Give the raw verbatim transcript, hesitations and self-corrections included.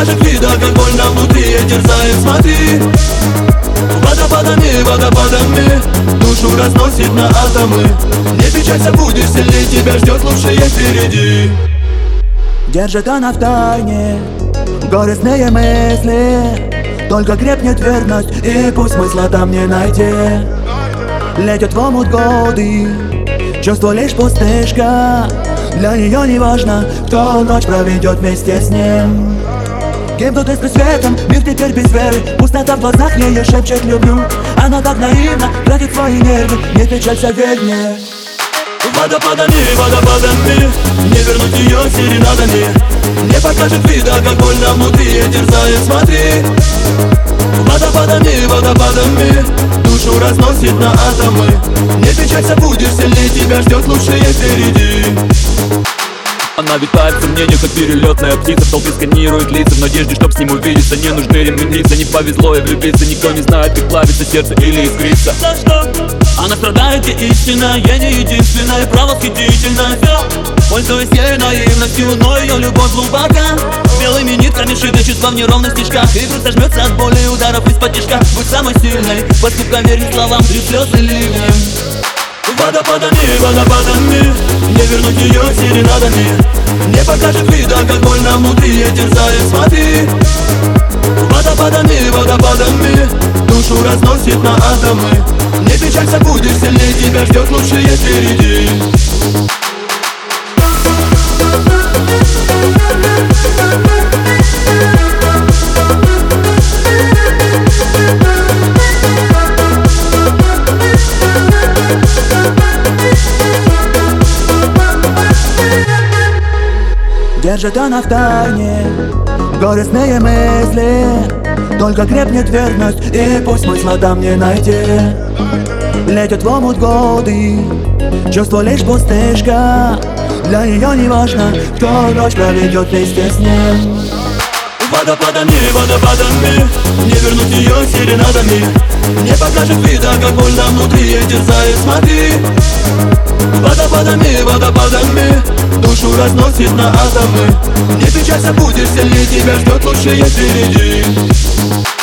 покажет вида, как больно внутри и терзает, смотри. Водопадами, водопадами душу разносит на атомы. Не печалься, будешь сильней, тебя ждет лучшее впереди. Держит она в тайне горестные мысли, только крепнет верность, и пусть смысла там не найти. Летят в омут годы, чувство лишь пустышка. Для нее не важно, кто ночь проведет вместе с ним. Кем тут искры светом, мир теперь без веры. Пустота в глазах ее шепчет люблю. Она так наивна, тратит свои нервы. Не печалься, верь мне. Водопадами, водопадами не вернуть ее серенадами. Не покажет вида, как больно внутри и терзает, смотри. Водопадами, водопадами душу разносит на атомы. Не печалься, будешь сильней, тебя ждет лучшее впереди. Она витает в сомнениях, как перелетная птица. В толпе сканирует лица в надежде, чтоб с ним увидеться. Не нужны ременицы, не повезло и влюбиться. Никто не знает, как плавится сердце или искрится. Она страдает и истинная, не единственная, правосхитительная. Пользуясь ею наивностью, но ее любовь глубока. Белыми нитками шиты чувства в неровных стежках. И грудь сожмется от боли и ударов из-под тишка. Будь самой сильной, поступкам верь словам, и слезы ливнем. Водопадами, водопадами не вернуть ее серенадами. Не покажет вида, как больно внутри и терзает, смотри. Водопадами, водопадами душу разносит на атомы. Не печалься, будешь сильней, тебя ждет лучшее впереди. Держит она в тайне горестные мысли, только крепнет верность, и пусть смысла там не найти. Летят в омут годы, чувство лишь пустышка. Для нее не важно, кто ночь проведет вместе с ним. Водопадами, водопадами не вернуть ее серенадами. Не покажет вида, как больно внутри и терзает, смотри. Водопадами, водопадами душу разносит на атомы. Не печалься, будешь сильней, тебя ждет лучшее впереди.